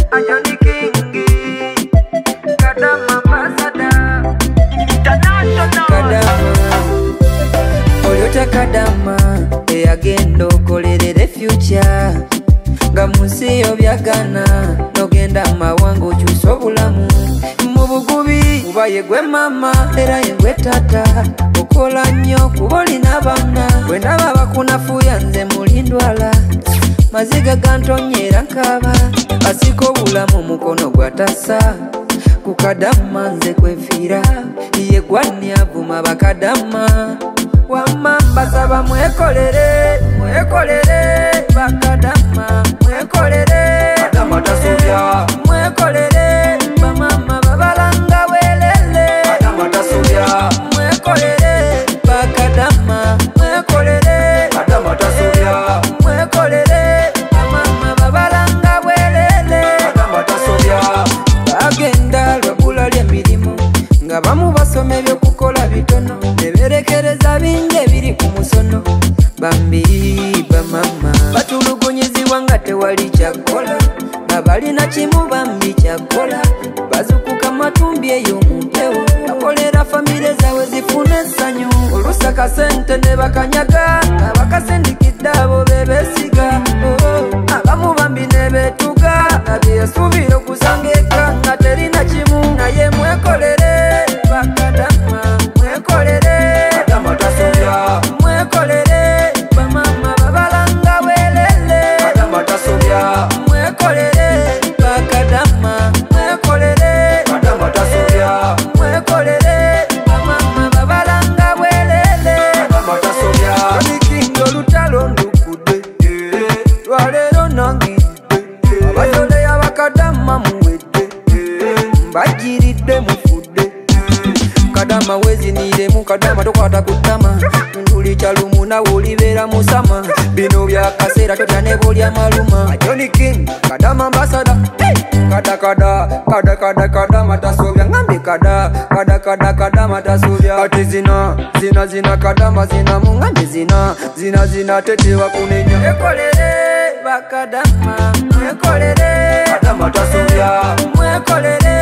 Johnny King, Kadama Ambassador, International. Kadama, Toyota Kadama, agenda okolerere future. Nga munsi yo byagana nogenda mawanga okyusa obulamu mu bugubi kuba yegwe mama era yegwe tata okola nnyo kuba olina abaana bwe ndaba bakunafuya nze mulindwala maziga gantonyera nkaba asika obulamu mukono gwatasa ku Kadama nze kwefiira ye gwanyavuma bakadama wamma basaba mwekolere bakadama mwekolere Kadama tasobya mwekolere bamama babalanga welele Kadama tasobya mwekolere bakadama mwekolere Kadama tasobya mwekolere bamama babalanga welele Kadama tasobya bagenda lwabula ly'emirimu nga bamu basoma ebyokukola bitono neberekereza bingi ebiri ku musono bambi bamama batulugunyizibwa nga tewali kyakola babalina kimu bambi kyakola bazukuka matumbi eyo mumpewo bakolera famire zawe zifuna essanyu olusaka sente ne bakanyaga abakasindikidde abo bebesiga abamu bambi ne betuga abyesubira okusanga eka nga terina kimu naye mwekolere bakadama mwekolere Kadama tasobya mwekolere bamama babalanga welele Kadama tasobya mwekolere bakadama mwekolere Kadama tasobya mwekolere bamama babalanga welele Kadama tasobya Onikinga olutalo ndukudde lwaleero nangidde abajole y'abakadama muwedde mbajiridde mufudde Kadama weziniremu Kadama tokwata kutama nduli kyalumu nawe olibeera musama bino byakaseera totya ne bolya maluma Johnny King Kadama Ambassador kada Kadama tasobya ngambe kada Kadama tasobya kati zina Kadama zinamu ngambe zina tetewa kunenya mwekolere bakadama mwekolere Kadama tasobya mwekolere